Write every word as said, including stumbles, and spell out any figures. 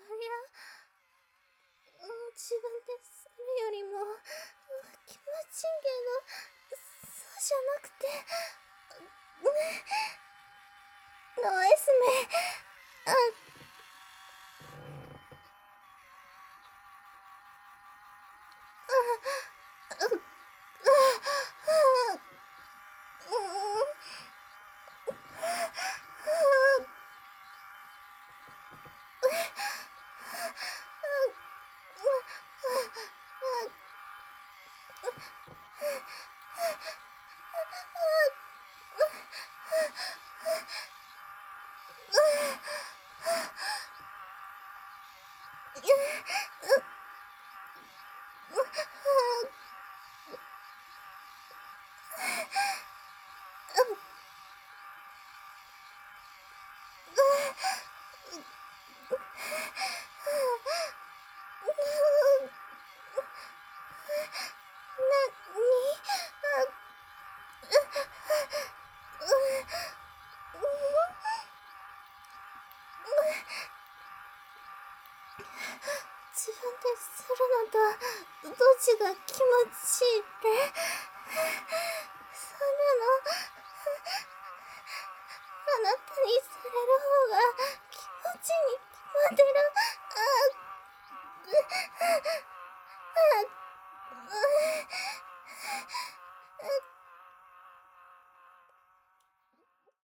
りゃ、うん、自分でするよりも、うん、気持ちいいけど、そうじゃなくて、うん、のエスメ、あ、あ、う、あ、自分でするのとどっちが気持ちいいって、そんなのあなたにされる方が気持ちいいに決まってる。あ、あ、あ、